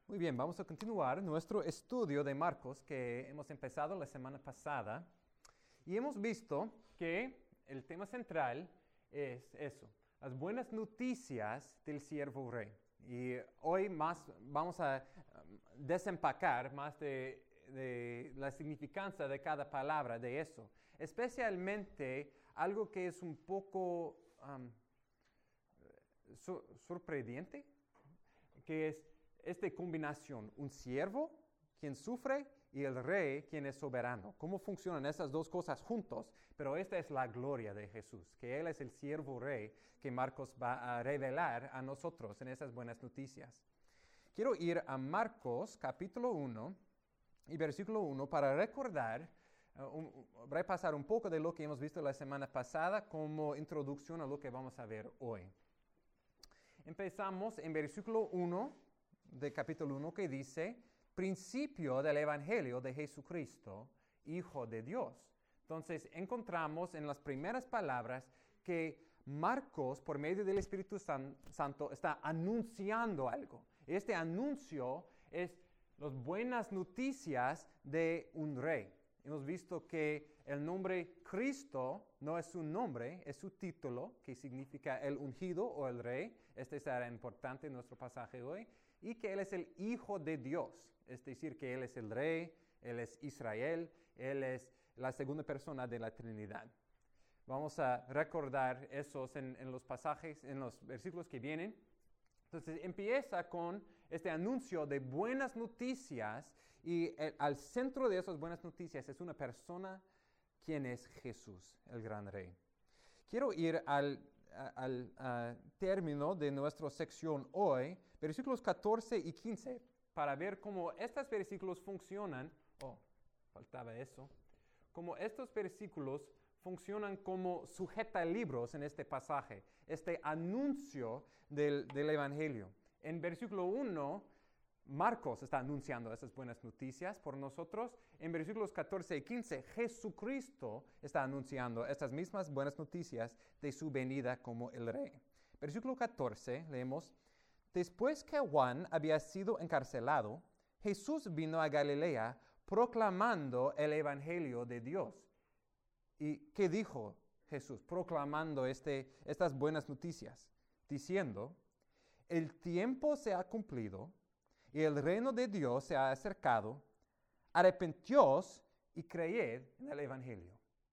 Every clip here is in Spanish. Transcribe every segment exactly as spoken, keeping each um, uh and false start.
Muy bien, vamos a continuar nuestro estudio de Marcos que hemos empezado la semana pasada y hemos visto que el tema central es eso, las buenas noticias del siervo rey. Y hoy más vamos a desempacar más de, de la significancia de cada palabra de eso, especialmente algo que es un poco um, so, sorprendente, que es esta combinación, un siervo quien sufre y el rey quien es soberano. ¿Cómo funcionan esas dos cosas juntos? Pero esta es la gloria de Jesús, que Él es el siervo rey que Marcos va a revelar a nosotros en esas buenas noticias. Quiero ir a Marcos capítulo uno y versículo uno para recordar, uh, un, repasar un poco de lo que hemos visto la semana pasada como introducción a lo que vamos a ver hoy. Empezamos en versículo uno de capítulo uno que dice, principio del Evangelio de Jesucristo, Hijo de Dios. Entonces, encontramos en las primeras palabras que Marcos, por medio del Espíritu San, Santo, está anunciando algo. Este anuncio es las buenas noticias de un rey. Hemos visto que el nombre Cristo no es su nombre, es su título, que significa el ungido o el rey. Este será importante en nuestro pasaje hoy. Y que Él es el Hijo de Dios, es decir, que Él es el Rey, Él es Israel, Él es la segunda persona de la Trinidad. Vamos a recordar esos en, en los pasajes, en los versículos que vienen. Entonces empieza con este anuncio de buenas noticias y el, al centro de esas buenas noticias es una persona quien es Jesús, el gran Rey. Quiero ir al... al uh, término de nuestra sección hoy, versículos catorce y quince, para ver cómo estos versículos funcionan, oh, faltaba eso, cómo estos versículos funcionan como sujetalibros en este pasaje, este anuncio del, del Evangelio. En versículo uno, Marcos está anunciando esas buenas noticias por nosotros. En versículos catorce y quince, Jesucristo está anunciando estas mismas buenas noticias de su venida como el Rey. Versículo catorce, leemos, después que Juan había sido encarcelado, Jesús vino a Galilea proclamando el Evangelio de Dios. ¿Y qué dijo Jesús? Proclamando este, estas buenas noticias, diciendo, el tiempo se ha cumplido y el reino de Dios se ha acercado, arrepentíos y creed en el Evangelio.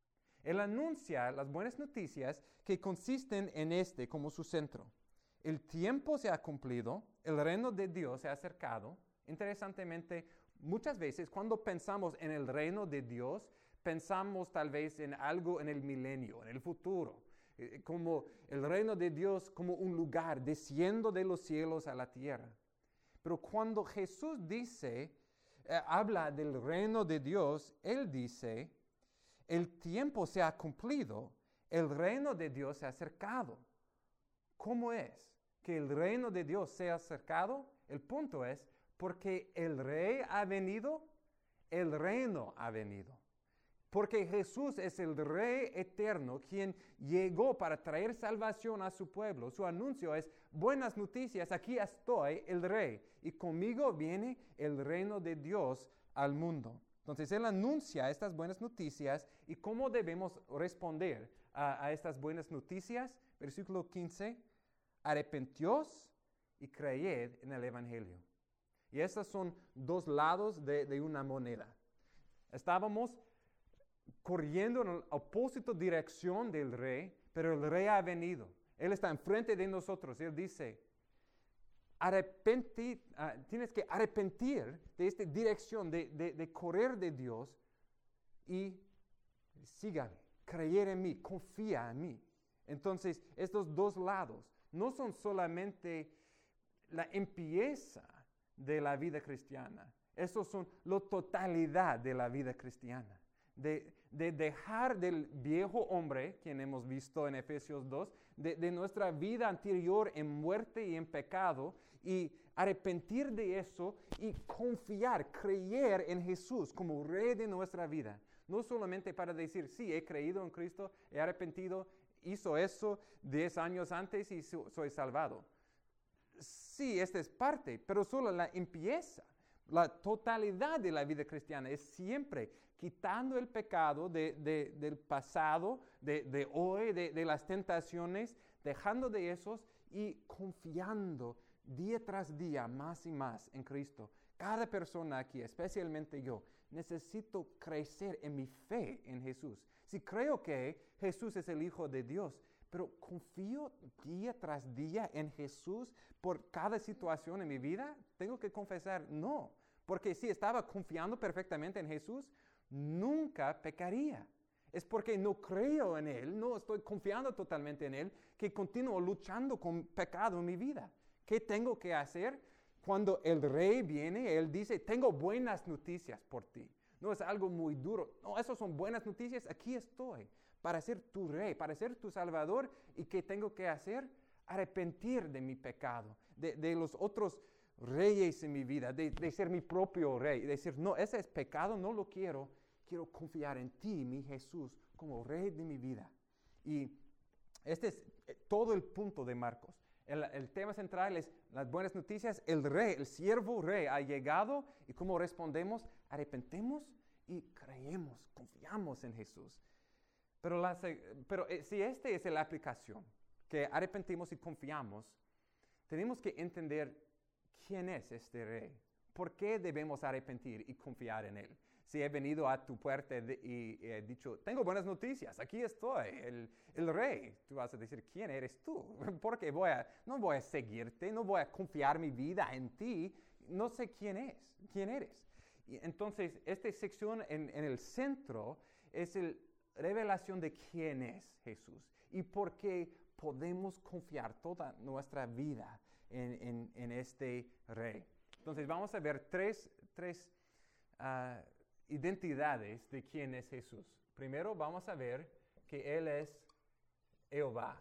Él anuncia las buenas noticias que consisten en este como su centro. El tiempo se ha cumplido, el reino de Dios se ha acercado. Interesantemente, muchas veces cuando pensamos en el reino de Dios, pensamos tal vez en algo en el milenio, en el futuro, eh, como el reino de Dios como un lugar desciendo de los cielos a la tierra. Pero cuando Jesús dice, eh, habla del reino de Dios, Él dice, el tiempo se ha cumplido, el reino de Dios se ha acercado. ¿Cómo es que el reino de Dios se ha acercado? El punto es, porque el rey ha venido, el reino ha venido. Porque Jesús es el Rey eterno, quien llegó para traer salvación a su pueblo. Su anuncio es, buenas noticias, aquí estoy, el Rey, y conmigo viene el reino de Dios al mundo. Entonces, Él anuncia estas buenas noticias y cómo debemos responder a, a estas buenas noticias. Versículo quince, arrepentíos y creed en el Evangelio. Y estos son dos lados de, de una moneda. Estábamos corriendo en la opuesta dirección del rey, pero el rey ha venido. Él está enfrente de nosotros. Él dice, arrepentir, uh, tienes que arrepentir de esta dirección, de, de, de correr de Dios y sígame, creer en mí, confía en mí. Entonces, estos dos lados no son solamente la empieza de la vida cristiana. Estos son la totalidad de la vida cristiana. De, de dejar del viejo hombre, quien hemos visto en Efesios dos, de, de nuestra vida anterior en muerte y en pecado, y arrepentir de eso y confiar, creer en Jesús como Rey de nuestra vida. No solamente para decir, sí, he creído en Cristo, he arrepentido, hizo eso diez años antes y soy salvado. Sí, esta es parte, pero solo la empieza. La totalidad de la vida cristiana es siempre quitando el pecado de, de, del pasado, de, de hoy, de, de las tentaciones, dejando de esos y confiando día tras día más y más en Cristo. Cada persona aquí, especialmente yo, necesito crecer en mi fe en Jesús. Si creo que Jesús es el Hijo de Dios, pero confío día tras día en Jesús por cada situación en mi vida, tengo que confesar no. Porque si estaba confiando perfectamente en Jesús, nunca pecaría. Es porque no creo en Él, no estoy confiando totalmente en Él, que continúo luchando con pecado en mi vida. ¿Qué tengo que hacer? Cuando el rey viene, Él dice, tengo buenas noticias por ti. No es algo muy duro. No, esas son buenas noticias. Aquí estoy para ser tu rey, para ser tu salvador. ¿Y qué tengo que hacer? Arrepentir de mi pecado, de, de los otros reyes en mi vida, de, de ser mi propio rey. Y decir, no, ese es pecado, no lo quiero. Quiero confiar en ti, mi Jesús, como rey de mi vida. Y este es todo el punto de Marcos. El, el tema central es las buenas noticias. El rey, el siervo rey ha llegado y cómo respondemos, arrepentemos y creemos, confiamos en Jesús. Pero, la, pero eh, si esta es la aplicación, que arrepentimos y confiamos, tenemos que entender quién es este rey. ¿Por qué debemos arrepentir y confiar en él? Si he venido a tu puerta de, y he dicho, tengo buenas noticias, aquí estoy, el, el rey. Tú vas a decir, ¿quién eres tú? Porque voy a, no voy a seguirte, no voy a confiar mi vida en ti, no sé quién es, quién eres. Y entonces, esta sección en, en el centro es la revelación de quién es Jesús y por qué podemos confiar toda nuestra vida en, en, en este rey. Entonces, vamos a ver tres, tres uh, identidades de quién es Jesús. Primero vamos a ver que Él es Jehová.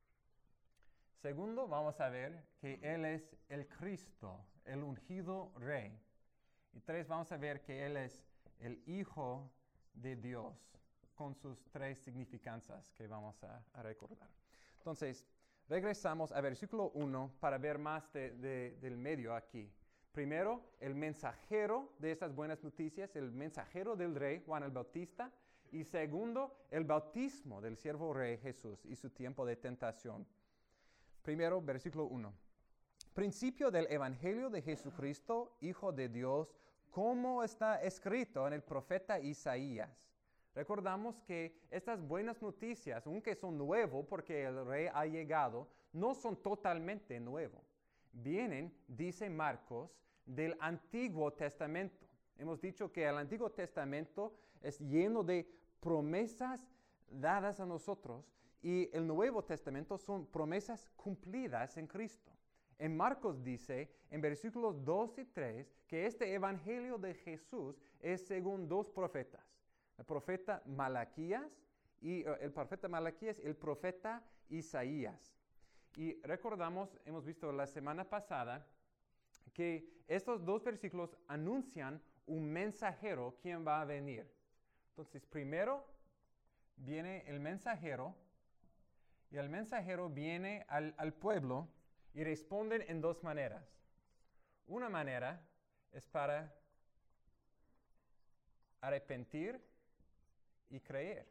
Segundo vamos a ver que Él es el Cristo, el ungido Rey. Y tres vamos a ver que Él es el Hijo de Dios, con sus tres significancias que vamos a, a recordar. Entonces, regresamos a versículo uno para ver más de, de, del medio aquí. Primero, el mensajero de estas buenas noticias, el mensajero del rey Juan el Bautista. Y segundo, el bautismo del siervo rey Jesús y su tiempo de tentación. Primero, versículo uno. Principio del evangelio de Jesucristo, Hijo de Dios, como está escrito en el profeta Isaías. Recordamos que estas buenas noticias, aunque son nuevos porque el rey ha llegado, no son totalmente nuevos. Vienen, dice Marcos, del Antiguo Testamento. Hemos dicho que el Antiguo Testamento es lleno de promesas dadas a nosotros y el Nuevo Testamento son promesas cumplidas en Cristo. En Marcos dice, en versículos dos y tres, que este evangelio de Jesús es según dos profetas. El profeta Malaquías y uh, el profeta Malaquías y el profeta Isaías. Y recordamos, hemos visto la semana pasada, que estos dos versículos anuncian un mensajero quien va a venir. Entonces, primero viene el mensajero, y el mensajero viene al, al pueblo y responden en dos maneras. Una manera es para arrepentir y creer.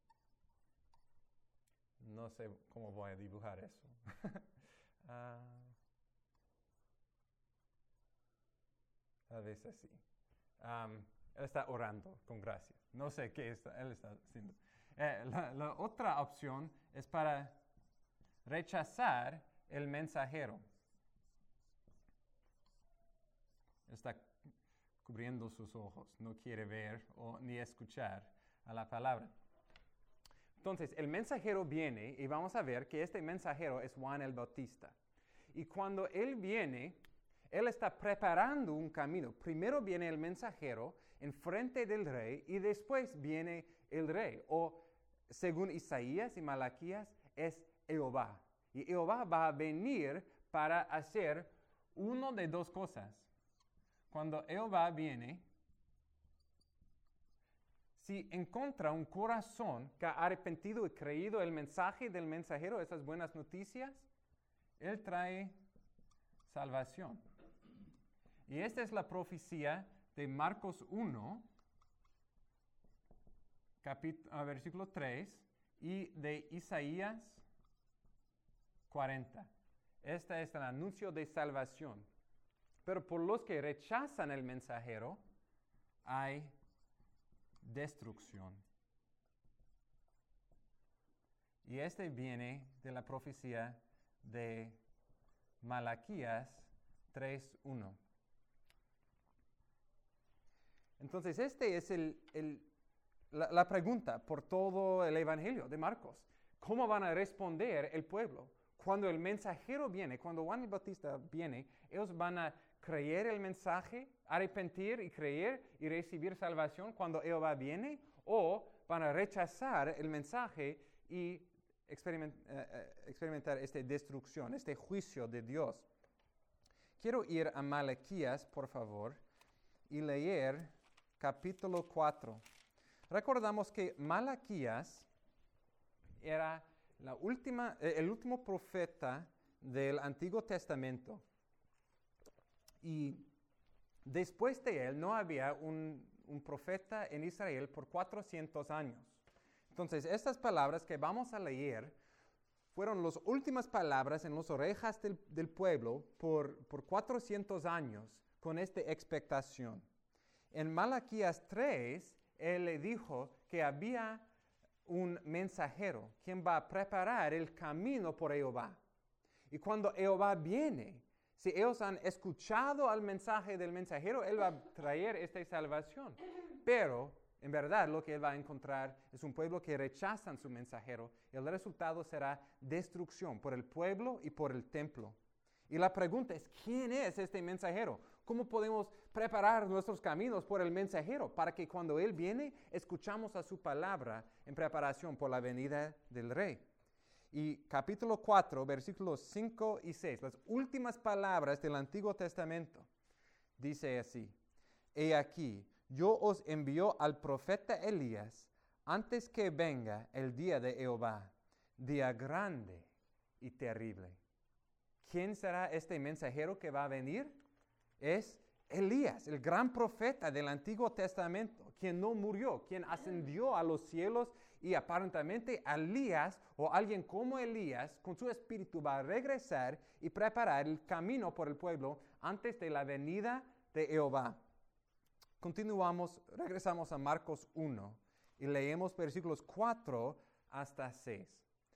No sé cómo voy a dibujar eso. uh, a veces así. Um, él está orando con gracia. No sé qué está, él está haciendo. Eh, la, la otra opción es para rechazar el mensajero. Está cubriendo sus ojos. No quiere ver o ni escuchar a la palabra. Entonces, el mensajero viene y vamos a ver que este mensajero es Juan el Bautista. Y cuando él viene, él está preparando un camino. Primero viene el mensajero enfrente del rey y después viene el rey. O según Isaías y Malaquías, es Jehová. Y Jehová va a venir para hacer una de dos cosas. Cuando Jehová viene, si encuentra un corazón que ha arrepentido y creído el mensaje del mensajero, esas buenas noticias, él trae salvación. Y esta es la profecía de Marcos uno, capítulo, uh, versículo tres, y de Isaías cuarenta. Este es el anuncio de salvación. Pero por los que rechazan el mensajero, hay destrucción. Y este viene de la profecía de Malaquías tres uno. Entonces, este es el, el, la, la pregunta por todo el Evangelio de Marcos. ¿Cómo van a responder el pueblo? Cuando el mensajero viene, cuando Juan el Bautista viene, ellos van a creer el mensaje, arrepentir y creer y recibir salvación cuando Jehová viene, o van a rechazar el mensaje y experiment, eh, experimentar esta destrucción, este juicio de Dios. Quiero ir a Malaquías, por favor, y leer capítulo cuatro. Recordamos que Malaquías era la última, eh, el último profeta del Antiguo Testamento. Y después de él no había un, un profeta en Israel por cuatrocientos años. Entonces, estas palabras que vamos a leer fueron las últimas palabras en las orejas del, del pueblo por, por cuatrocientos años con esta expectación. En Malaquías tres, él le dijo que había un mensajero quien va a preparar el camino por Jehová. Y cuando Jehová viene, si ellos han escuchado al mensaje del mensajero, él va a traer esta salvación. Pero, en verdad, lo que él va a encontrar es un pueblo que rechazan su mensajero. El resultado será destrucción por el pueblo y por el templo. Y la pregunta es, ¿quién es este mensajero? ¿Cómo podemos preparar nuestros caminos por el mensajero para que cuando él viene, escuchamos a su palabra en preparación por la venida del rey? Y capítulo cuatro, versículos cinco y seis, las últimas palabras del Antiguo Testamento, dice así: He aquí, yo os envío al profeta Elías antes que venga el día de Jehová, día grande y terrible. ¿Quién será este mensajero que va a venir? Es Elías, el gran profeta del Antiguo Testamento, quien no murió, quien ascendió a los cielos, y aparentemente Elías o alguien como Elías con su espíritu va a regresar y preparar el camino por el pueblo antes de la venida de Jehová. Continuamos, regresamos a Marcos uno y leemos versículos cuatro hasta seis.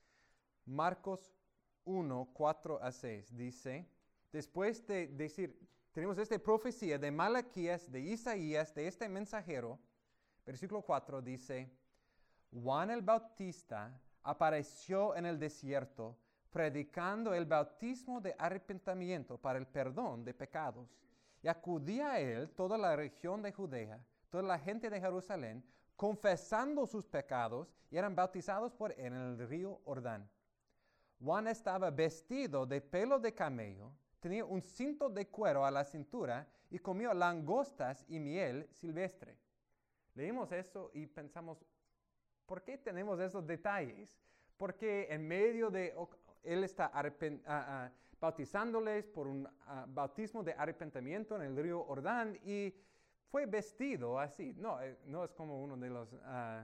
Marcos uno, cuatro a seis dice, después de decir, tenemos esta profecía de Malaquías, de Isaías, de este mensajero, versículo cuatro dice, Juan el Bautista apareció en el desierto, predicando el bautismo de arrepentimiento para el perdón de pecados. Y acudía a él toda la región de Judea, toda la gente de Jerusalén, confesando sus pecados, y eran bautizados por él en el río Jordán. Juan estaba vestido de pelo de camello, tenía un cinto de cuero a la cintura y comió langostas y miel silvestre. Leímos eso y pensamos, ¿por qué tenemos esos detalles? Porque en medio de, él está arrepent, uh, uh, bautizándoles por un uh, bautismo de arrepentimiento en el río Jordán y fue vestido así. No, eh, no es como uno de los, uh,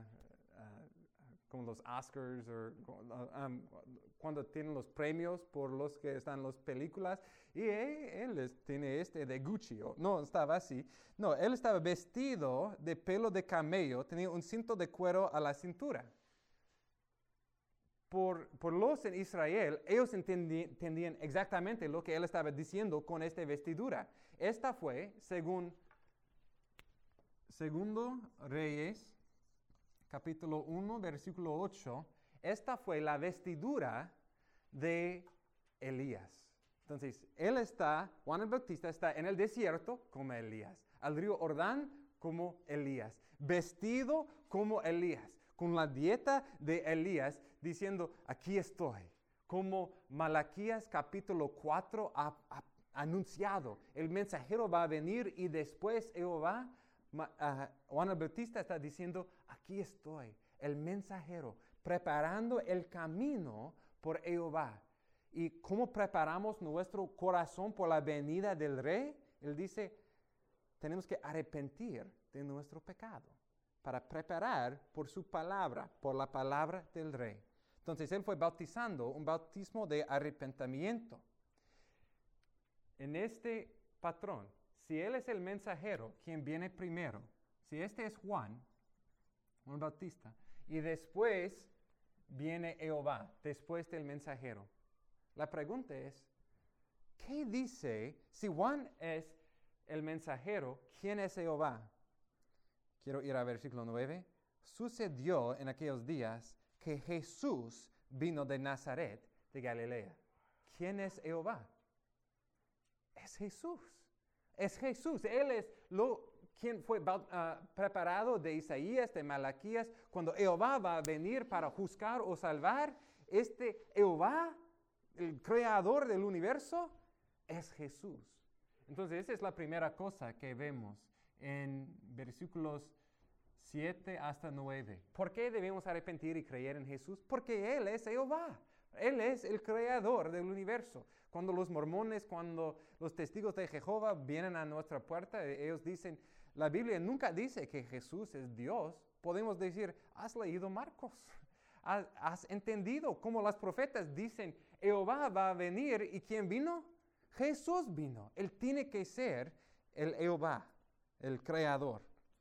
uh, como los Oscars o uh, um, cuando tienen los premios por los que están las películas y eh, él tiene este de Gucci. O, no, estaba así. No, él estaba vestido de pelo de camello, tenía un cinto de cuero a la cintura. Por, por los en Israel, ellos entendí, entendían exactamente lo que él estaba diciendo con esta vestidura. Esta fue, según Segundo Reyes, capítulo uno, versículo ocho, esta fue la vestidura de Elías. Entonces, él está, Juan el Bautista está en el desierto como Elías, al río Jordán como Elías, vestido como Elías, con la dieta de Elías, diciendo, aquí estoy, como Malaquías capítulo cuatro ha, ha anunciado. El mensajero va a venir y después Jehová, uh, Juan el Bautista está diciendo, aquí estoy, el mensajero, preparando el camino por Jehová. ¿Y cómo preparamos nuestro corazón por la venida del Rey? Él dice, tenemos que arrepentir de nuestro pecado para preparar por su palabra, por la palabra del Rey. Entonces, Él fue bautizando, un bautismo de arrepentimiento. En este patrón, si Él es el mensajero, quien viene primero, si este es Juan, Juan Bautista, y después viene Jehová, después del mensajero. La pregunta es, ¿qué dice si Juan es el mensajero? ¿Quién es Jehová? Quiero ir al versículo nueve. Sucedió en aquellos días que Jesús vino de Nazaret, de Galilea. ¿Quién es Jehová? Es Jesús. Es Jesús. Él es lo, quien fue uh, preparado de Isaías, de Malaquías, cuando Jehová va a venir para juzgar o salvar. Este Jehová, el creador del universo, es Jesús. Entonces, esa es la primera cosa que vemos en versículos siete hasta nueve. ¿Por qué debemos arrepentir y creer en Jesús? Porque Él es Jehová. Él es el creador del universo. Cuando los mormones, cuando los testigos de Jehová vienen a nuestra puerta, ellos dicen, la Biblia nunca dice que Jesús es Dios. Podemos decir, ¿has leído Marcos? ¿Has, has entendido cómo los profetas dicen, Jehová va a venir? ¿Y quién vino? Jesús vino. Él tiene que ser el Jehová, el creador.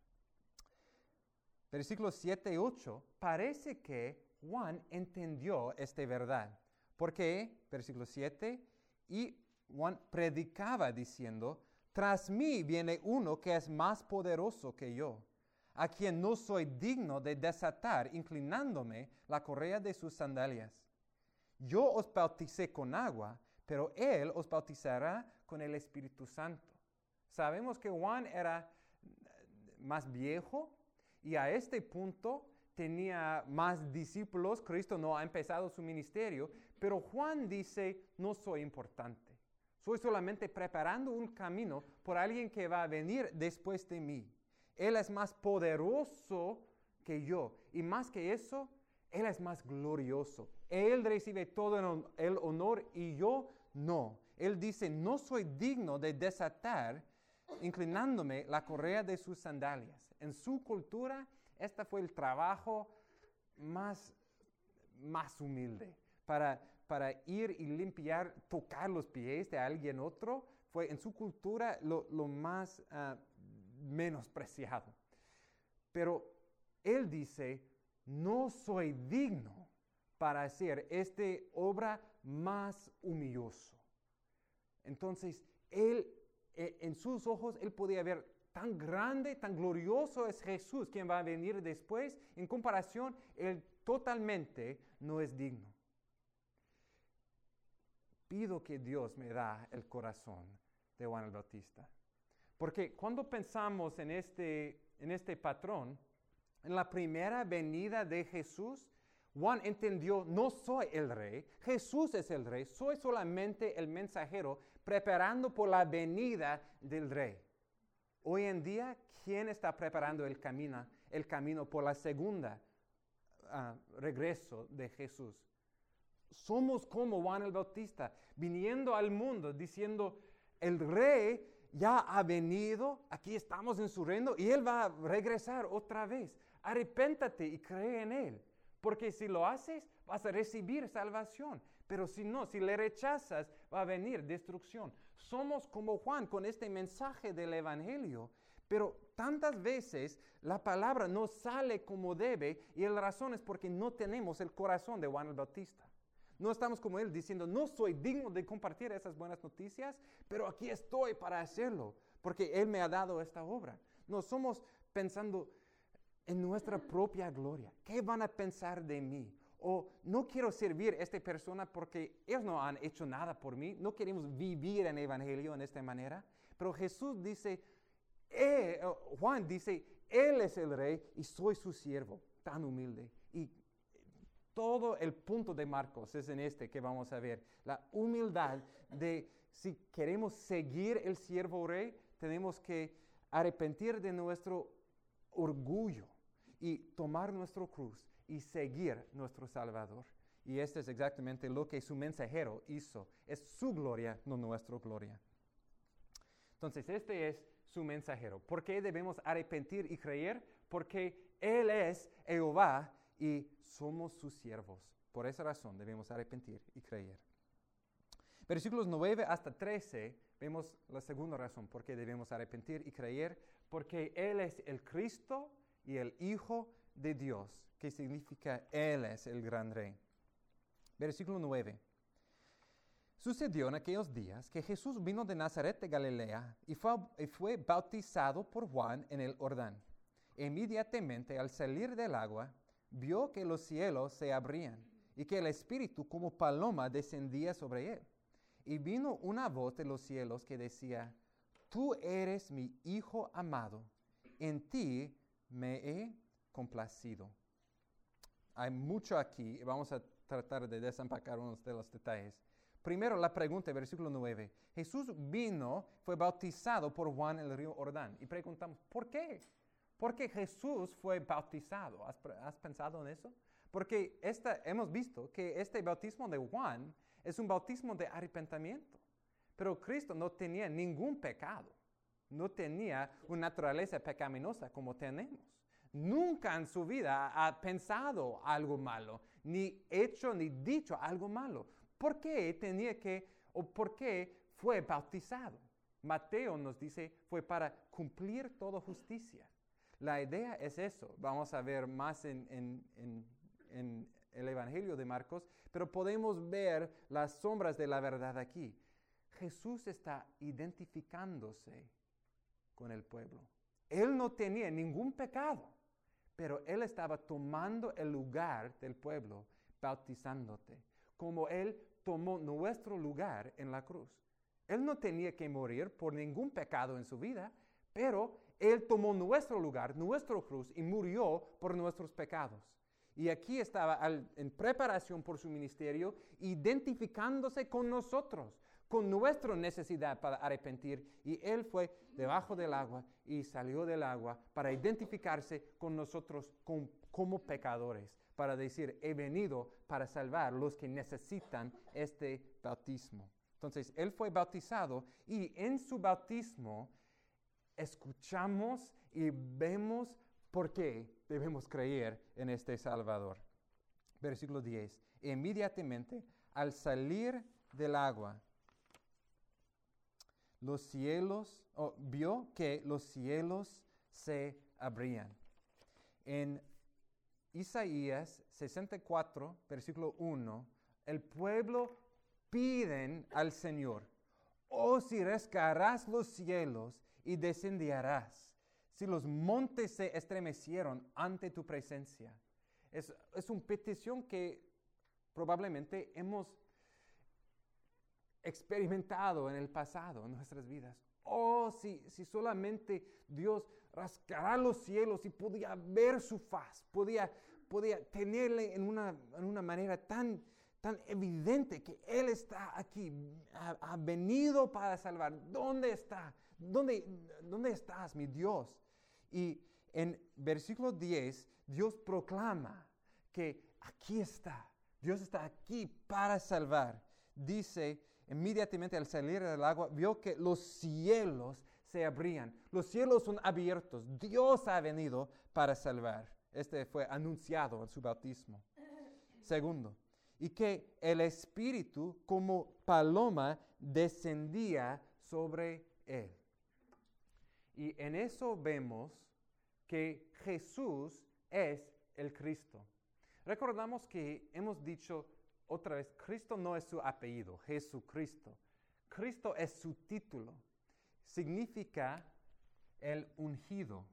Versículos siete y ocho, parece que Juan entendió esta verdad. ¿Por qué? Versículo siete, y Juan predicaba diciendo, tras mí viene uno que es más poderoso que yo, a quien no soy digno de desatar, inclinándome la correa de sus sandalias. Yo os bauticé con agua, pero él os bautizará con el Espíritu Santo. Sabemos que Juan era más viejo y a este punto tenía más discípulos. Cristo no ha empezado su ministerio, pero Juan dice, no soy importante. Soy solamente preparando un camino por alguien que va a venir después de mí. Él es más poderoso que yo. Y más que eso, Él es más glorioso. Él recibe todo el honor y yo no. Él dice, no soy digno de desatar, inclinándome la correa de sus sandalias. En su cultura, este fue el trabajo más, más humilde. Para, para ir y limpiar, tocar los pies de alguien otro, fue en su cultura lo, lo más uh, menospreciado. Pero él dice, no soy digno para hacer esta obra más humillosa. Entonces, él, eh, en sus ojos, él podía ver tan grande, tan glorioso es Jesús, quien va a venir después. En comparación, él totalmente no es digno. Pido que Dios me da el corazón de Juan el Bautista. Porque cuando pensamos en este, en este patrón, en la primera venida de Jesús, Juan entendió, no soy el rey, Jesús es el rey, soy solamente el mensajero preparando por la venida del rey. Hoy en día, ¿quién está preparando el camino, el camino por la segunda uh, regreso de Jesús? Somos como Juan el Bautista, viniendo al mundo diciendo, el rey ya ha venido, aquí estamos en su reino y él va a regresar otra vez. Arrepéntate y cree en él, porque si lo haces vas a recibir salvación, pero si no, si le rechazas va a venir destrucción. Somos como Juan con este mensaje del evangelio, pero tantas veces la palabra no sale como debe y la razón es porque no tenemos el corazón de Juan el Bautista. No estamos como él diciendo, no soy digno de compartir esas buenas noticias, pero aquí estoy para hacerlo, porque él me ha dado esta obra. No somos pensando en nuestra propia gloria. ¿Qué van a pensar de mí? O no quiero servir a esta persona porque ellos no han hecho nada por mí. No queremos vivir en el evangelio en esta manera. Pero Jesús dice, eh, Juan dice, él es el rey y soy su siervo, tan humilde. Y todo el punto de Marcos es en este que vamos a ver. La humildad de si queremos seguir el siervo rey, tenemos que arrepentir de nuestro orgullo y tomar nuestra cruz y seguir nuestro Salvador. Y este es exactamente lo que su mensajero hizo. Es su gloria, no nuestra gloria. Entonces, este es su mensajero. ¿Por qué debemos arrepentir y creer? Porque Él es Jehová y somos sus siervos. Por esa razón debemos arrepentir y creer. Versículos nueve hasta trece, vemos la segunda razón por qué debemos arrepentir y creer. Porque Él es el Cristo y el Hijo de Dios, que significa Él es el gran Rey. Versículo nueve. Sucedió en aquellos días que Jesús vino de Nazaret de Galilea y fue, y fue bautizado por Juan en el Jordán. E inmediatamente al salir del agua, vio que los cielos se abrían y que el Espíritu como paloma descendía sobre él. Y vino una voz de los cielos que decía, Tú eres mi Hijo amado, en ti me he complacido. Hay mucho aquí y vamos a tratar de desempacar unos de los detalles. Primero la pregunta, versículo nueve. Jesús vino, fue bautizado por Juan en el río Jordán. Y preguntamos, ¿por qué? ¿Por qué Jesús fue bautizado? ¿Has, has pensado en eso? Porque esta, hemos visto que este bautismo de Juan es un bautismo de arrepentimiento. Pero Cristo no tenía ningún pecado. No tenía una naturaleza pecaminosa como tenemos. Nunca en su vida ha pensado algo malo, ni hecho ni dicho algo malo. ¿Por qué tenía que, o por qué fue bautizado? Mateo nos dice, fue para cumplir toda justicia. La idea es eso. Vamos a ver más en, en, en, en el Evangelio de Marcos, pero podemos ver las sombras de la verdad aquí. Jesús está identificándose con el pueblo. Él no tenía ningún pecado, pero Él estaba tomando el lugar del pueblo, bautizándote, como Él tomó nuestro lugar en la cruz. Él no tenía que morir por ningún pecado en su vida, pero Él tomó nuestro lugar, nuestra cruz, y murió por nuestros pecados. Y aquí estaba al, en preparación por su ministerio, identificándose con nosotros, con nuestra necesidad para arrepentir. Y Él fue debajo del agua y salió del agua para identificarse con nosotros con, como pecadores, para decir, he venido para salvar a los que necesitan este bautismo. Entonces, Él fue bautizado y en su bautismo escuchamos y vemos por qué debemos creer en este Salvador. Versículo diez. Inmediatamente al salir del agua, los cielos, oh, vio que los cielos se abrían. En Isaías sesenta y cuatro, versículo uno, el pueblo piden al Señor, oh, si rasgarás los cielos y descenderás, si los montes se estremecieron ante tu presencia. Es, es una petición que probablemente hemos experimentado en el pasado, en nuestras vidas. Oh, si, si solamente Dios rasgará los cielos y podía ver su faz, podía, podía tenerle en una, en una manera tan, tan evidente que Él está aquí, ha, ha venido para salvar. ¿Dónde está? ¿Dónde, ¿Dónde estás, mi Dios? Y en versículo diez, Dios proclama que aquí está. Dios está aquí para salvar. Dice, inmediatamente al salir del agua, vio que los cielos se abrían. Los cielos son abiertos. Dios ha venido para salvar. Este fue anunciado en su bautismo. Segundo, y que el Espíritu como paloma descendía sobre él. Y en eso vemos que Jesús es el Cristo. Recordamos que hemos dicho otra vez, Cristo no es su apellido, Jesucristo. Cristo es su título. Significa el ungido.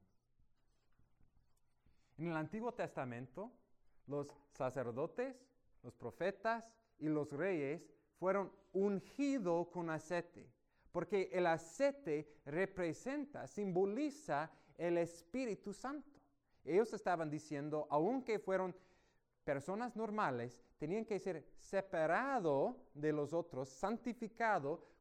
En el Antiguo Testamento, los sacerdotes, los profetas y los reyes fueron ungidos con aceite, porque el aceite representa, simboliza el Espíritu Santo. Ellos estaban diciendo, aunque fueron personas normales, tenían que ser separados de los otros, santificados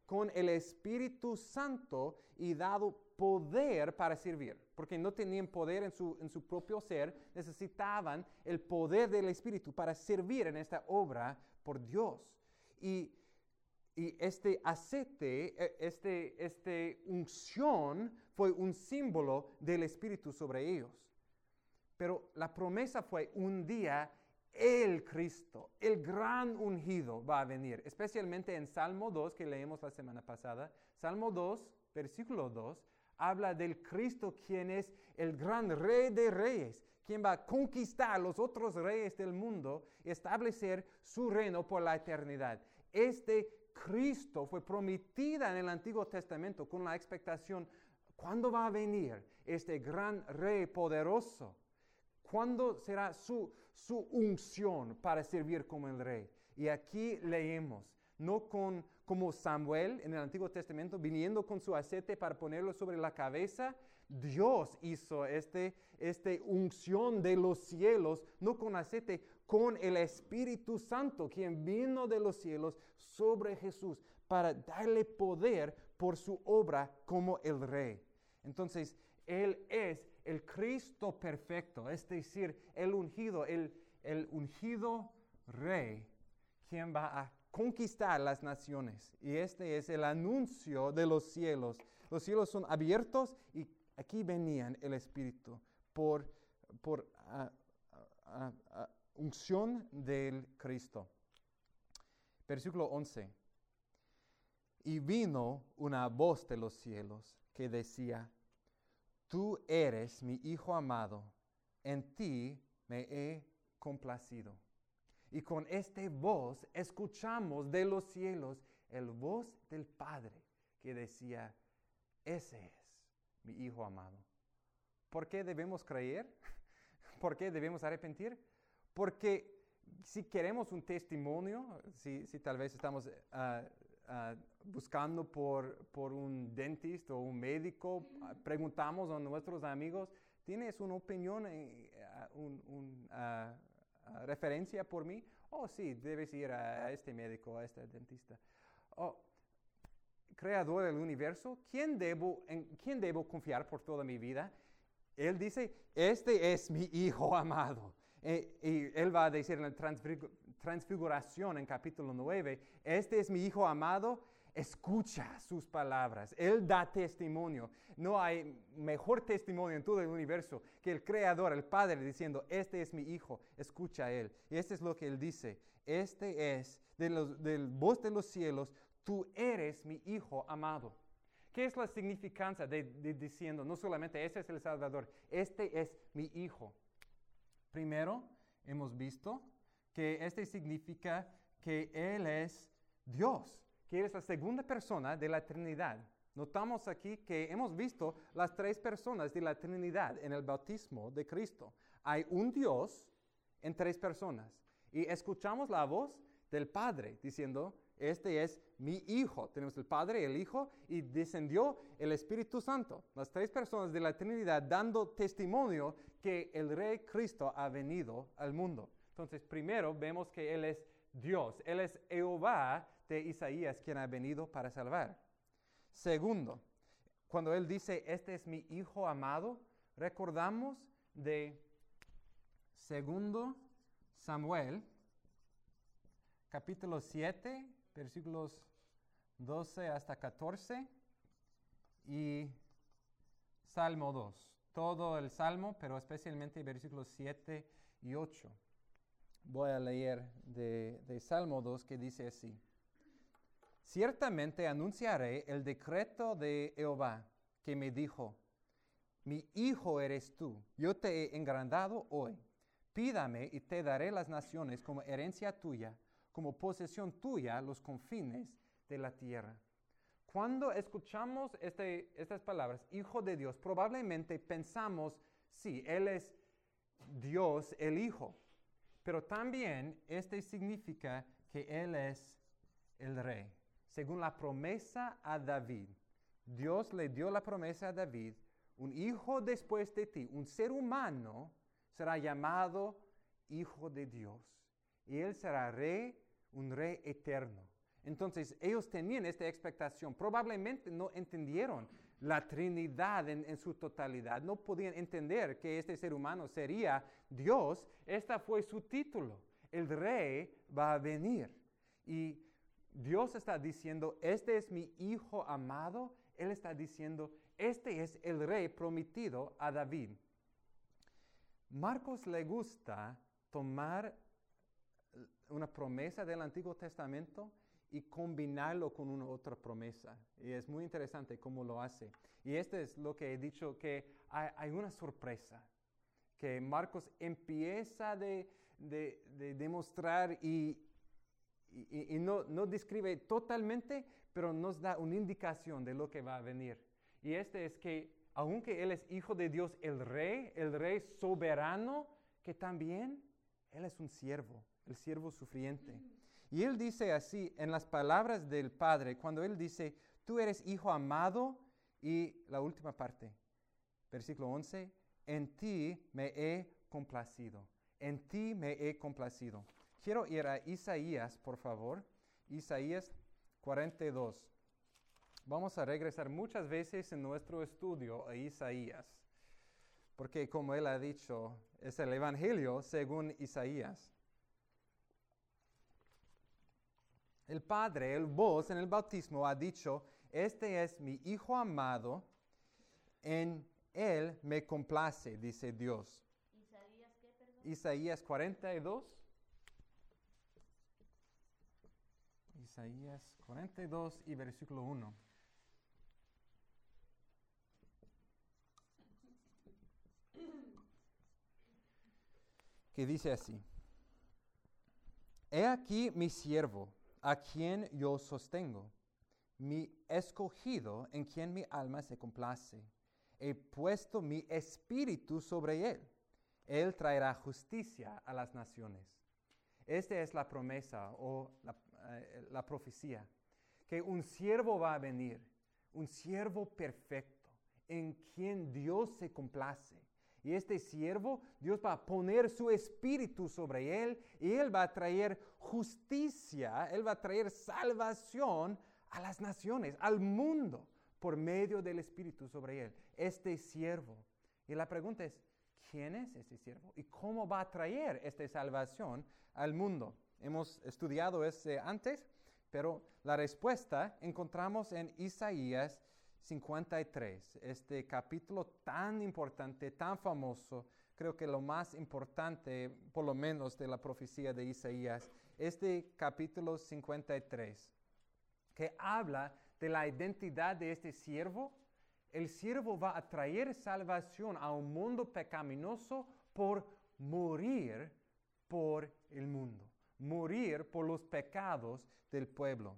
con el Espíritu Santo y dado poder para servir, porque no tenían poder en su, en su propio ser, necesitaban el poder del Espíritu para servir en esta obra por Dios. Y, y este aceite, este, este unción fue un símbolo del Espíritu sobre ellos. Pero la promesa fue un día el Cristo, el gran ungido va a venir, especialmente en Salmo dos que leemos la semana pasada. Salmo dos, versículo dos, habla del Cristo quien es el gran rey de reyes, quien va a conquistar a los otros reyes del mundo y establecer su reino por la eternidad. Este Cristo fue prometida en el Antiguo Testamento con la expectación, ¿cuándo va a venir este gran rey poderoso? ¿Cuándo será su, su unción para servir como el rey? Y aquí leemos, no con, como Samuel en el Antiguo Testamento, viniendo con su aceite para ponerlo sobre la cabeza. Dios hizo este, este unción de los cielos, no con aceite, con el Espíritu Santo, quien vino de los cielos sobre Jesús para darle poder por su obra como el rey. Entonces, Él es el Cristo perfecto, es decir, el ungido, el, el ungido rey, quien va a conquistar las naciones. Y este es el anuncio de los cielos. Los cielos son abiertos y aquí venían el Espíritu por, por uh, uh, uh, unción del Cristo. Versículo once. Y vino una voz de los cielos que decía, tú eres mi Hijo amado, en ti me he complacido. Y con esta voz escuchamos de los cielos el voz del Padre que decía, ese es mi Hijo amado. ¿Por qué debemos creer? ¿Por qué debemos arrepentir? Porque si queremos un testimonio, si, si tal vez estamos uh, uh, buscando por, por un dentista o un médico, uh, preguntamos a nuestros amigos, ¿tienes una opinión, uh, un, un, uh, uh, referencia por mí? Oh, sí, debes ir a, a este médico, a este dentista. Oh, Creador del universo, ¿quién debo, ¿en quién debo confiar por toda mi vida? Él dice, este es mi Hijo amado. Eh, y él va a decir en la transfigu- transfiguración en capítulo nueve, este es mi Hijo amado, escucha sus palabras. Él da testimonio. No hay mejor testimonio en todo el universo que el Creador, el Padre, diciendo, este es mi Hijo, escucha a Él. Y este es lo que Él dice, este es de los, del voz de los cielos, tú eres mi Hijo amado. ¿Qué es la significancia de, de diciendo, no solamente este es el Salvador, este es mi Hijo? Primero, hemos visto que este significa que Él es Dios, que Él es la segunda persona de la Trinidad. Notamos aquí que hemos visto las tres personas de la Trinidad en el bautismo de Cristo. Hay un Dios en tres personas. Y escuchamos la voz del Padre diciendo, este es mi Hijo. Tenemos el Padre, el Hijo, y descendió el Espíritu Santo. Las tres personas de la Trinidad dando testimonio que el Rey Cristo ha venido al mundo. Entonces, primero vemos que Él es Dios. Él es Jehová de Isaías, quien ha venido para salvar. Segundo, cuando Él dice, este es mi Hijo amado, recordamos de segundo Samuel, capítulo siete, versículos doce hasta catorce, y Salmo dos. Todo el Salmo, pero especialmente versículos siete y ocho. Voy a leer de, de Salmo dos que dice así. Ciertamente anunciaré el decreto de Jehová, que me dijo, mi hijo eres tú, yo te he engrandado hoy. Pídame y te daré las naciones como herencia tuya, como posesión tuya los confines de la tierra. Cuando escuchamos este, estas palabras, Hijo de Dios, probablemente pensamos, sí, Él es Dios el Hijo, pero también este significa que Él es el Rey. Según la promesa a David, Dios le dio la promesa a David, un hijo después de ti, un ser humano, será llamado Hijo de Dios. Y Él será Rey, un Rey eterno. Entonces ellos tenían esta expectación. Probablemente no entendieron la Trinidad en, en su totalidad. No podían entender que este ser humano sería Dios. Este fue su título. El rey va a venir. Y Dios está diciendo, este es mi hijo amado. Él está diciendo, este es el rey prometido a David. Marcos le gusta tomar una promesa del Antiguo Testamento y combinarlo con una otra promesa. Y es muy interesante cómo lo hace. Y esto es lo que he dicho, que hay, hay una sorpresa, que Marcos empieza de, de, de demostrar y, y, y no, no describe totalmente, pero nos da una indicación de lo que va a venir. Y este es que, aunque Él es hijo de Dios, el rey, el rey soberano, que también Él es un siervo, el siervo sufriente. Y Él dice así, en las palabras del Padre, cuando Él dice, tú eres hijo amado, y la última parte, versículo once, en ti me he complacido, en ti me he complacido. Quiero ir a Isaías, por favor, Isaías cuarenta y dos. Vamos a regresar muchas veces en nuestro estudio a Isaías, porque como Él ha dicho, es el Evangelio según Isaías. El Padre, el voz en el bautismo ha dicho, este es mi Hijo amado, en Él me complace, dice Dios. ¿Isaías qué, perdón? Isaías cuarenta y dos. Isaías cuarenta y dos y versículo uno. Que dice así, he aquí mi siervo, a quien yo sostengo, mi escogido, en quien mi alma se complace. He puesto mi espíritu sobre él. Él traerá justicia a las naciones. Esta es la promesa o la, eh, la profecía, que un siervo va a venir, un siervo perfecto, en quien Dios se complace. Y este siervo, Dios va a poner su espíritu sobre él y él va a traer justicia, él va a traer salvación a las naciones, al mundo, por medio del espíritu sobre él. Este siervo. Y la pregunta es, ¿quién es este siervo? ¿Y cómo va a traer esta salvación al mundo? Hemos estudiado ese antes, pero la respuesta encontramos en Isaías cincuenta y tres, este capítulo tan importante, tan famoso, creo que lo más importante, por lo menos, de la profecía de Isaías, este capítulo cincuenta y tres, que habla de la identidad de este siervo. El siervo va a traer salvación a un mundo pecaminoso por morir por el mundo, morir por los pecados del pueblo.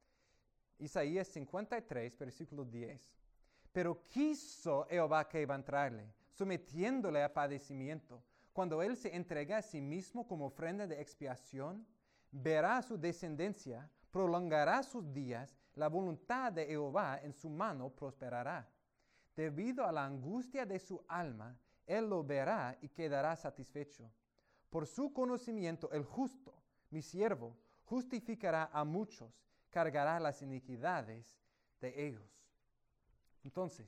Isaías cincuenta y tres, versículo diez. Pero quiso Jehová quebrantarle, sometiéndole a padecimiento. Cuando él se entrega a sí mismo como ofrenda de expiación, verá su descendencia, prolongará sus días, la voluntad de Jehová en su mano prosperará. Debido a la angustia de su alma, él lo verá y quedará satisfecho. Por su conocimiento el justo, mi siervo, justificará a muchos, cargará las iniquidades de ellos. Entonces,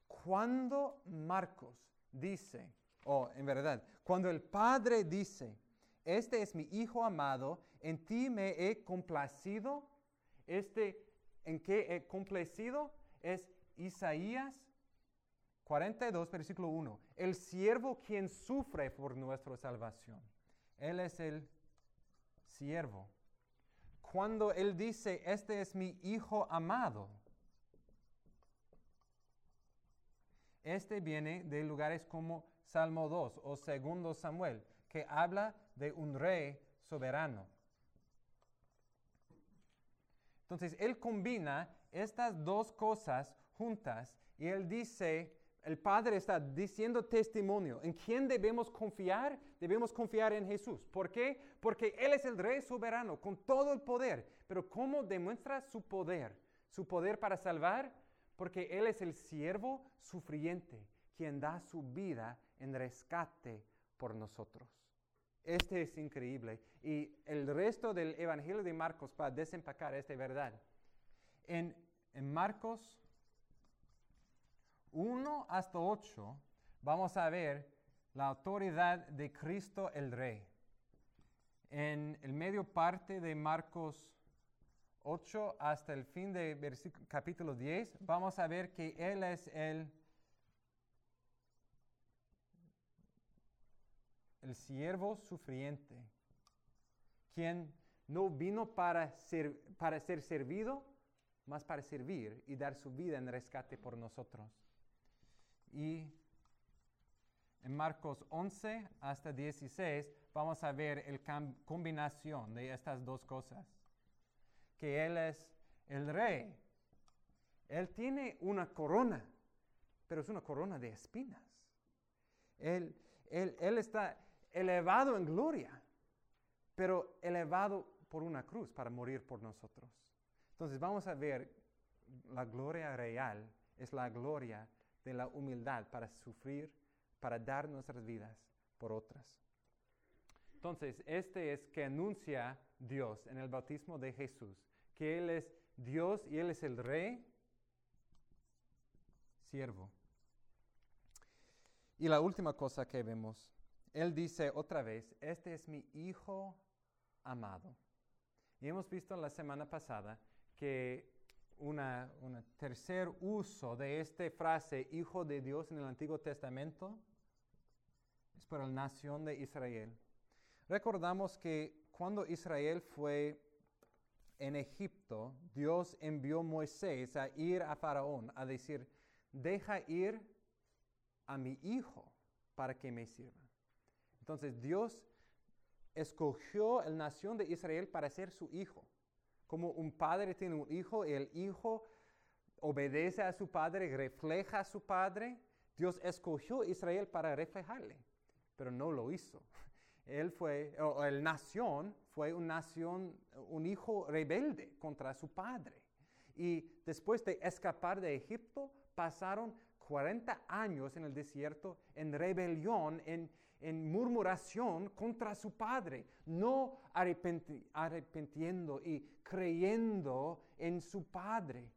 cuando Marcos dice, o oh, en verdad, cuando el Padre dice, este es mi Hijo amado, en ti me he complacido, este, ¿en qué he complacido? Es Isaías cuarenta y dos, versículo uno. El siervo quien sufre por nuestra salvación. Él es el siervo. Cuando Él dice, este es mi Hijo amado, este viene de lugares como Salmo dos o Segundo Samuel, que habla de un rey soberano. Entonces, Él combina estas dos cosas juntas y Él dice, el Padre está diciendo testimonio. ¿En quién debemos confiar? Debemos confiar en Jesús. ¿Por qué? Porque Él es el Rey soberano con todo el poder. Pero ¿cómo demuestra su poder? Su poder para salvar, porque Él es el siervo sufriente, quien da su vida en rescate por nosotros. Este es increíble. Y el resto del Evangelio de Marcos va a desempacar esta verdad. En, en Marcos uno hasta ocho vamos a ver la autoridad de Cristo el Rey. En el medio parte de Marcos ocho hasta el fin de versículo, capítulo diez, vamos a ver que Él es el, el siervo sufriente, quien no vino para ser, para ser servido, mas para servir y dar su vida en rescate por nosotros. Y en Marcos once hasta dieciséis vamos a ver la combinación de estas dos cosas. Que Él es el Rey. Él tiene una corona, pero es una corona de espinas. Él, él, él está elevado en gloria, pero elevado por una cruz para morir por nosotros. Entonces vamos a ver la gloria real, es la gloria de la humildad para sufrir, para dar nuestras vidas por otras. Entonces, este es que anuncia Dios en el bautismo de Jesús, que Él es Dios y Él es el Rey, siervo. Y la última cosa que vemos, Él dice otra vez, este es mi Hijo amado. Y hemos visto la semana pasada que una, un tercer uso de esta frase, Hijo de Dios en el Antiguo Testamento, es para la nación de Israel. Recordamos que cuando Israel fue en Egipto, Dios envió a Moisés a ir a Faraón, a decir, deja ir a mi hijo para que me sirva. Entonces Dios escogió la nación de Israel para ser su hijo. Como un padre tiene un hijo y el hijo obedece a su padre, refleja a su padre, Dios escogió a Israel para reflejarle, pero no lo hizo. Él fue, o la nación fue una nación, un hijo rebelde contra su padre. Y después de escapar de Egipto, pasaron cuarenta años en el desierto en rebelión, en, en murmuración contra su padre, no arrepenti- arrepintiendo y creyendo en su padre.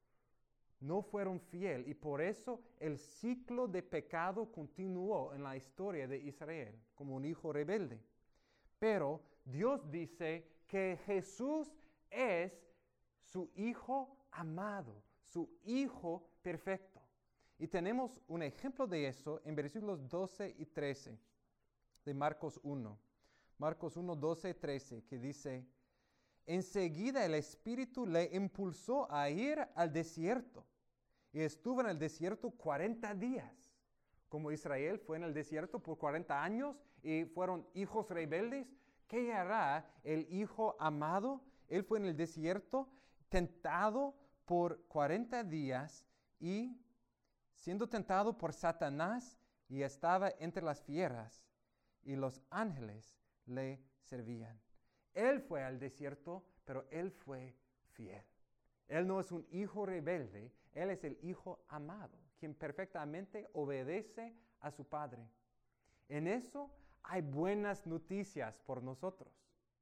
No fueron fieles y por eso el ciclo de pecado continuó en la historia de Israel como un hijo rebelde. Pero Dios dice que Jesús es su hijo amado, su hijo perfecto. Y tenemos un ejemplo de eso en versículos doce y trece de Marcos uno. Marcos uno, doce y trece, que dice, enseguida el Espíritu le impulsó a ir al desierto. Y estuvo en el desierto cuarenta días. Como Israel fue en el desierto por cuarenta años y fueron hijos rebeldes, ¿qué hará el hijo amado? Él fue en el desierto tentado por cuarenta días y siendo tentado por Satanás y estaba entre las fieras y los ángeles le servían. Él fue al desierto, pero él fue fiel. Él no es un hijo rebelde, Él es el hijo amado, quien perfectamente obedece a su padre. En eso hay buenas noticias por nosotros.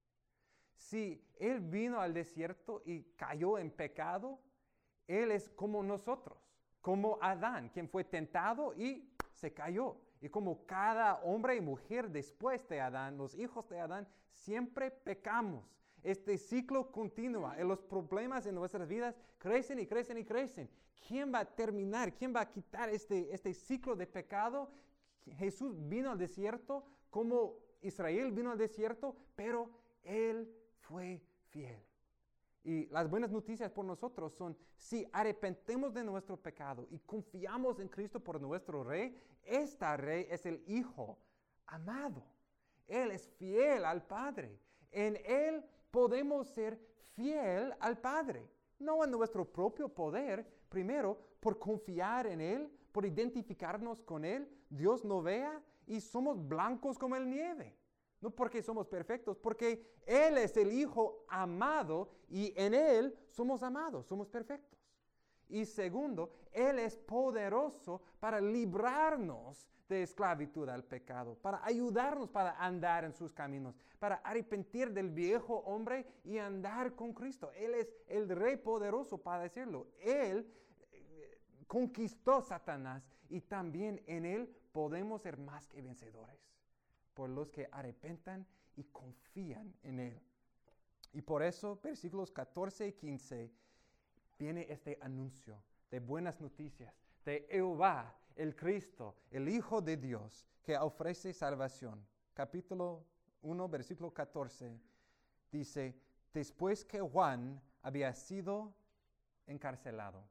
Si Él vino al desierto y cayó en pecado, Él es como nosotros, como Adán, quien fue tentado y se cayó. Y como cada hombre y mujer después de Adán, los hijos de Adán, siempre pecamos. Este ciclo continúa y los problemas en nuestras vidas crecen y crecen y crecen. ¿Quién va a terminar? ¿Quién va a quitar este, este ciclo de pecado? Jesús vino al desierto como Israel vino al desierto, pero Él fue fiel. Y las buenas noticias por nosotros son, si arrepentimos de nuestro pecado y confiamos en Cristo por nuestro Rey, este Rey es el Hijo amado. Él es fiel al Padre. En Él podemos ser fiel al Padre, no en nuestro propio poder, primero por confiar en Él, por identificarnos con Él, Dios nos vea y somos blancos como la nieve. No porque somos perfectos, porque Él es el Hijo amado y en Él somos amados, somos perfectos. Y segundo, Él es poderoso para librarnos de esclavitud al pecado, para ayudarnos para andar en sus caminos, para arrepentir del viejo hombre y andar con Cristo. Él es el Rey poderoso para decirlo. Él eh, conquistó a Satanás y también en Él podemos ser más que vencedores por los que arrepentan y confían en Él. Y por eso, versículos catorce y quince, viene este anuncio de buenas noticias de Jehová, el Cristo, el Hijo de Dios, que ofrece salvación. Capítulo uno, versículo catorce, dice, después que Juan había sido encarcelado.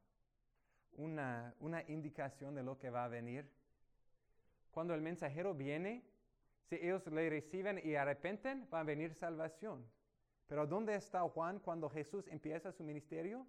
Una, una indicación de lo que va a venir. Cuando el mensajero viene, si ellos le reciben y arrepenten, va a venir salvación. Pero ¿dónde está Juan cuando Jesús empieza su ministerio?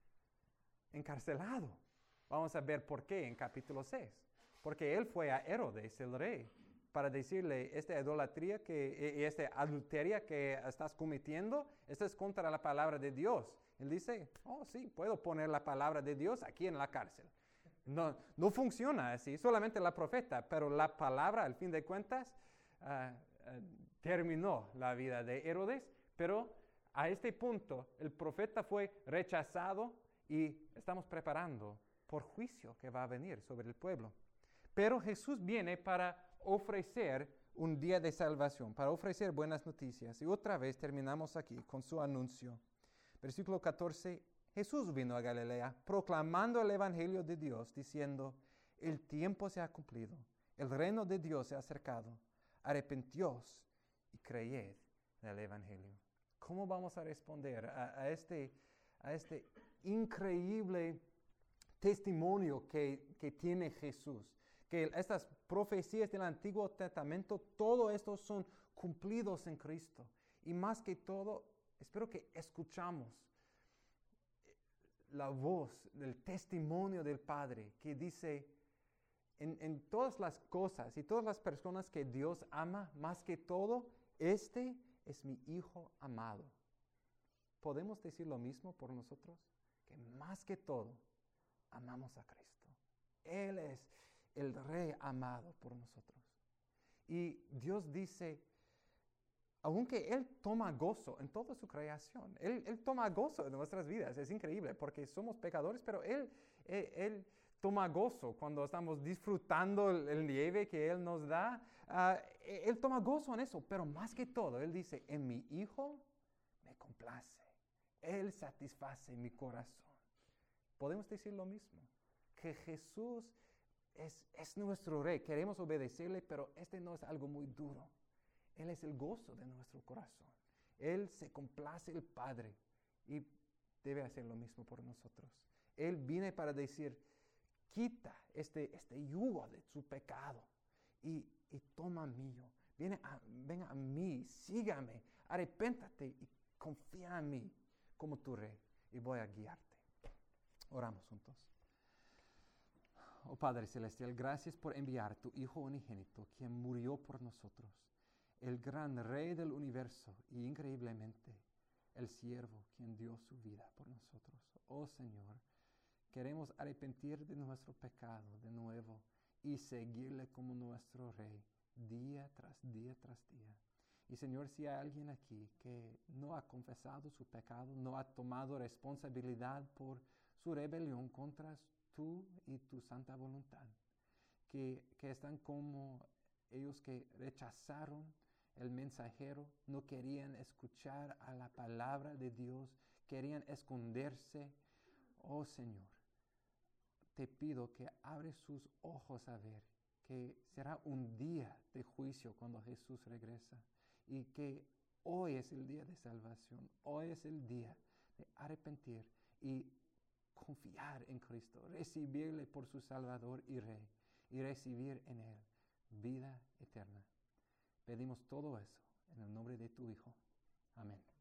Encarcelado. Vamos a ver por qué en capítulo seis. Porque él fue a Herodes, el rey, para decirle, esta idolatría que, y esta adulteria que estás cometiendo, esto es contra la palabra de Dios. Él dice, oh sí, puedo poner la palabra de Dios aquí en la cárcel. No, no funciona así, solamente la profeta, pero la palabra, al fin de cuentas, uh, uh, terminó la vida de Herodes, pero a este punto el profeta fue rechazado y estamos preparando por juicio que va a venir sobre el pueblo. Pero Jesús viene para ofrecer un día de salvación, para ofrecer buenas noticias. Y otra vez terminamos aquí con su anuncio. Versículo catorce, Jesús vino a Galilea proclamando el evangelio de Dios, diciendo, el tiempo se ha cumplido, el reino de Dios se ha acercado, arrepentíos y creed en el evangelio. ¿Cómo vamos a responder a, a, este, a este increíble testimonio que, que tiene Jesús? Que estas profecías del Antiguo Testamento, todo esto son cumplidos en Cristo. Y más que todo, espero que escuchamos la voz del testimonio del Padre que dice, en, en todas las cosas y todas las personas que Dios ama, más que todo, este es mi Hijo amado. ¿Podemos decir lo mismo por nosotros? Que más que todo, amamos a Cristo. Él es el Rey amado por nosotros. Y Dios dice, aunque Él toma gozo en toda su creación, Él, Él toma gozo en nuestras vidas, es increíble porque somos pecadores, pero Él, Él, Él toma gozo cuando estamos disfrutando el, el nieve que Él nos da, uh, Él toma gozo en eso, pero más que todo, Él dice, en mi Hijo me complace, Él satisface mi corazón. Podemos decir lo mismo, que Jesús es, es nuestro Rey, queremos obedecerle, pero este no es algo muy duro. Él es el gozo de nuestro corazón. Él se complace el Padre y debe hacer lo mismo por nosotros. Él viene para decir, quita este, este yugo de su pecado y, y toma mío. Viene a, ven a mí, sígame, arrepéntate y confía en mí como tu Rey y voy a guiarte. Oramos juntos. Oh Padre Celestial, gracias por enviar tu Hijo unigénito, quien murió por nosotros. El gran Rey del universo y increíblemente el siervo quien dio su vida por nosotros. Oh Señor, queremos arrepentir de nuestro pecado de nuevo y seguirle como nuestro Rey día tras día tras día. Y Señor, si hay alguien aquí que no ha confesado su pecado, no ha tomado responsabilidad por su rebelión contra tú y tu santa voluntad, que, que están como ellos que rechazaron el mensajero, no querían escuchar a la palabra de Dios, querían esconderse. Oh Señor, te pido que abres sus ojos a ver que será un día de juicio cuando Jesús regresa y que hoy es el día de salvación, hoy es el día de arrepentir y confiar en Cristo, recibirle por su Salvador y Rey y recibir en Él vida eterna. Pedimos todo eso en el nombre de tu Hijo. Amén.